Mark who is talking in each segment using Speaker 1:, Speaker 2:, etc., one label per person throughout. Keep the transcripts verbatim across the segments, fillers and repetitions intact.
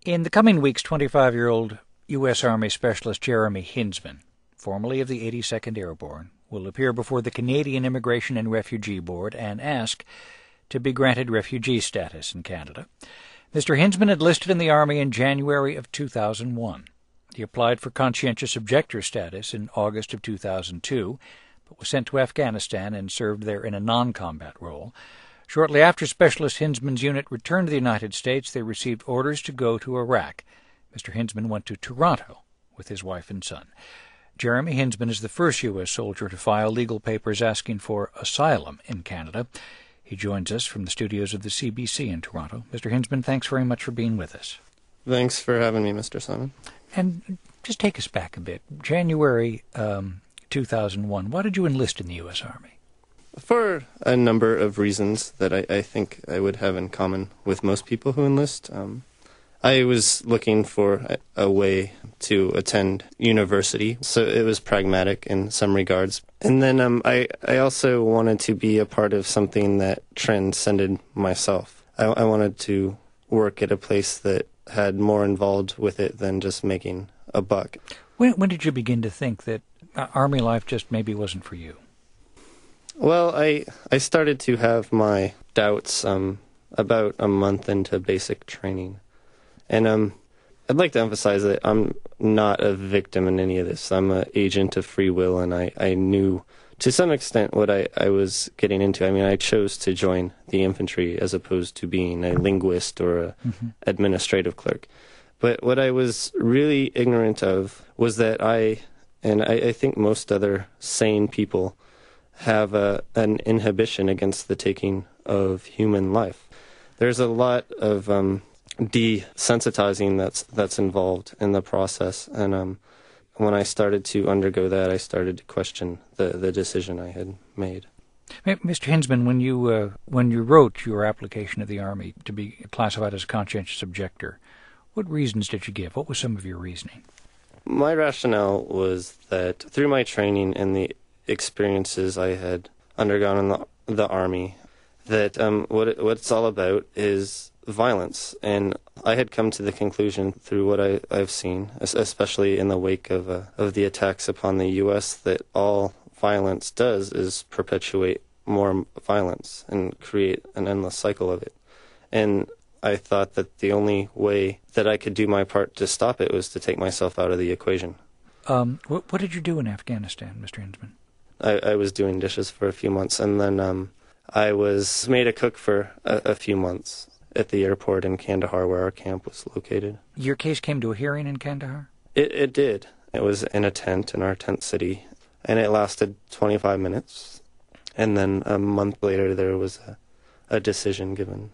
Speaker 1: In the coming weeks, twenty-five-year-old U S. Army Specialist Jeremy Hinsman, formerly of the eighty-second Airborne, will appear before the Canadian Immigration and Refugee Board and ask to be granted refugee status in Canada. Mister Hinsman enlisted in the Army in January of two thousand one. He applied for conscientious objector status in August of two thousand two, but was sent to Afghanistan and served there in a non-combat role. Shortly after Specialist Hinsman's unit returned to the United States, they received orders to go to Iraq. Mister Hinsman went to Toronto with his wife and son. Jeremy Hinsman is the first U S soldier to file legal papers asking for asylum in Canada. He joins us from the studios of the C B C in Toronto. Mister Hinsman, thanks very much for being with us.
Speaker 2: Thanks for having me, Mister Simon.
Speaker 1: And just take us back a bit. January um, two thousand one, why did you enlist in the U S. Army?
Speaker 2: For a number of reasons that I, I think I would have in common with most people who enlist. Um, I was looking for a, a way to attend university, so it was pragmatic in some regards. And then um, I, I also wanted to be a part of something that transcended myself. I, I wanted to work at a place that had more involved with it than just making a buck.
Speaker 1: When, when did you begin to think that uh, Army life just maybe wasn't for you?
Speaker 2: Well, I I started to have my doubts um, about a month into basic training. And um, I'd like to emphasize that I'm not a victim in any of this. I'm an agent of free will, and I, I knew to some extent what I, I was getting into. I mean, I chose to join the infantry as opposed to being a linguist or a mm-hmm. administrative clerk. But what I was really ignorant of was that I, and I, I think most other sane people, have a, an inhibition against the taking of human life. There's a lot of um, desensitizing that's that's involved in the process, and um, when I started to undergo that, I started to question the, the decision I had made.
Speaker 1: Mister Hinsman, when you uh, when you wrote your application to the Army to be classified as a conscientious objector, what reasons did you give? What was some of your reasoning?
Speaker 2: My rationale was that through my training and the experiences I had undergone in the, the Army, that um, what it, what it's all about is violence. And I had come to the conclusion through what I, I've seen, especially in the wake of uh, of the attacks upon the U S, that all violence does is perpetuate more violence and create an endless cycle of it. And I thought that the only way that I could do my part to stop it was to take myself out of the equation.
Speaker 1: Um, what, what did you do in Afghanistan, Mister Hinsman?
Speaker 2: I, I was doing dishes for a few months, and then um, I was made a cook for a, a few months at the airport in Kandahar, where our camp was located.
Speaker 1: Your case came to a hearing in Kandahar?
Speaker 2: It, it did. It was in a tent in our tent city, and it lasted twenty-five minutes. And then a month later, there was a, a decision given.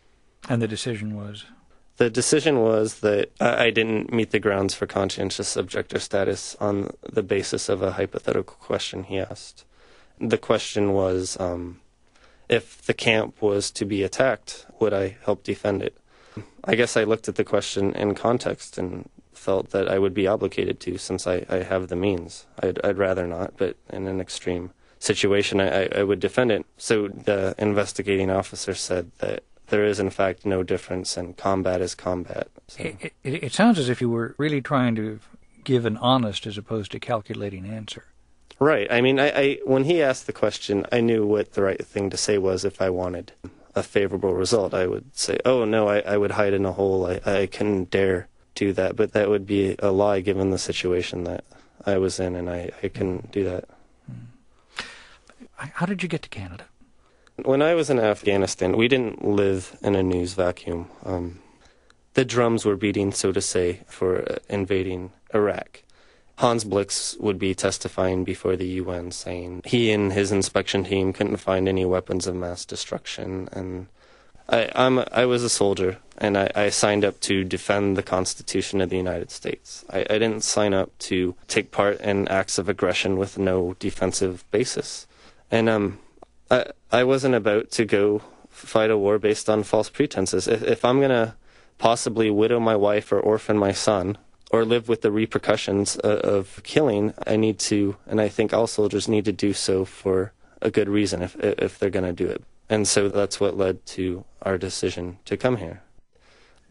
Speaker 1: And the decision was?
Speaker 2: The decision was that I didn't meet the grounds for conscientious objector status on the basis of a hypothetical question he asked. The question was, um, if the camp was to be attacked, would I help defend it? I guess I looked at the question in context and felt that I would be obligated to, since I, I have the means. I'd, I'd rather not, but in an extreme situation, I, I would defend it. So the investigating officer said that there is, in fact, no difference, and combat is combat. So.
Speaker 1: It, it, it sounds as if you were really trying to give an honest as opposed to calculating answer.
Speaker 2: Right. I mean, I, I when he asked the question, I knew what the right thing to say was. If I wanted a favorable result, I would say, oh, no, I, I would hide in a hole. I, I couldn't dare do that. But that would be a lie given the situation that I was in, and I, I couldn't do that.
Speaker 1: How did you get to Canada?
Speaker 2: When I was in Afghanistan, we didn't live in a news vacuum. Um, the drums were beating, so to say, for uh, invading Iraq. Hans Blix would be testifying before the U N saying he and his inspection team couldn't find any weapons of mass destruction. And I, I'm, I was a soldier, and I, I signed up to defend the Constitution of the United States. I, I didn't sign up to take part in acts of aggression with no defensive basis. And um. I, I wasn't about to go fight a war based on false pretenses. If, if I'm going to possibly widow my wife or orphan my son or live with the repercussions of, of killing, I need to, and I think all soldiers need to do so for a good reason if if they're going to do it. And so that's what led to our decision to come here.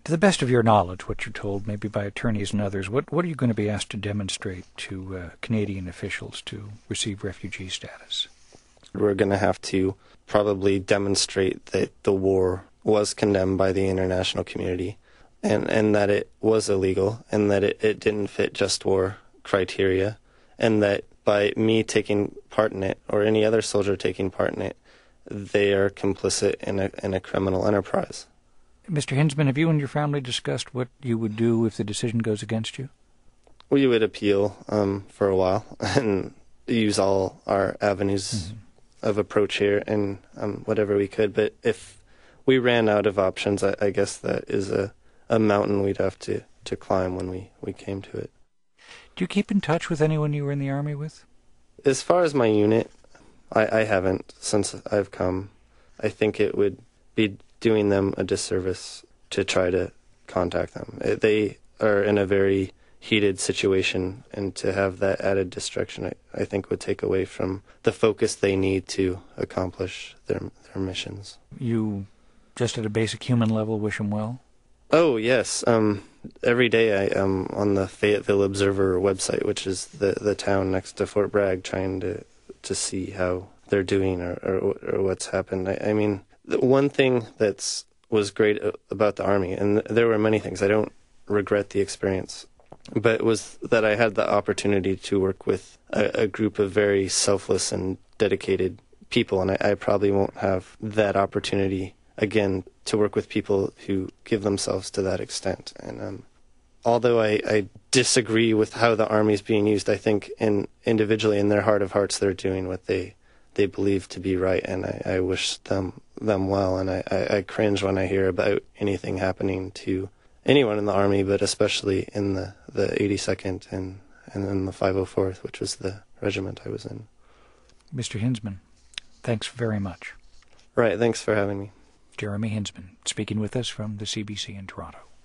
Speaker 1: To the best of your knowledge, what you're told, maybe by attorneys and others, what, what are you going to be asked to demonstrate to uh, Canadian officials to receive refugee status?
Speaker 2: We're going to have to probably demonstrate that the war was condemned by the international community and, and that it was illegal and that it, it didn't fit just war criteria, and that by me taking part in it or any other soldier taking part in it, they are complicit in a, in a criminal enterprise.
Speaker 1: Mister Hinzman, have you and your family discussed what you would do if the decision goes against you?
Speaker 2: We would appeal um, for a while and use all our avenues mm-hmm. of approach here and um, whatever we could. But if we ran out of options, I, I guess that is a, a mountain we'd have to, to climb when we, we came to it.
Speaker 1: Do you keep in touch with anyone you were in the Army with?
Speaker 2: As far as my unit, I, I haven't since I've come. I think it would be doing them a disservice to try to contact them. They are in a very heated situation, and to have that added distraction, I, I think, would take away from the focus they need to accomplish their their missions.
Speaker 1: You, just at a basic human level, wish them well?
Speaker 2: Oh, yes. Um, every day I am on the Fayetteville Observer website, which is the, the town next to Fort Bragg, trying to, to see how they're doing or, or, or what's happened. I, I mean, the one thing that's was great about the Army, and there were many things, I don't regret the experience, but it was that I had the opportunity to work with a, a group of very selfless and dedicated people, and I, I probably won't have that opportunity again to work with people who give themselves to that extent. And um, although I, I disagree with how the Army is being used, I think in individually in their heart of hearts they're doing what they they believe to be right, and I, I wish them them well, and I, I, I cringe when I hear about anything happening to anyone in the Army, but especially in the, the eighty-second and, and in the five oh fourth, which was the regiment I was in.
Speaker 1: Mister Hinzman, thanks very much.
Speaker 2: Right, thanks for having me.
Speaker 1: Jeremy Hinzman, speaking with us from the C B C in Toronto.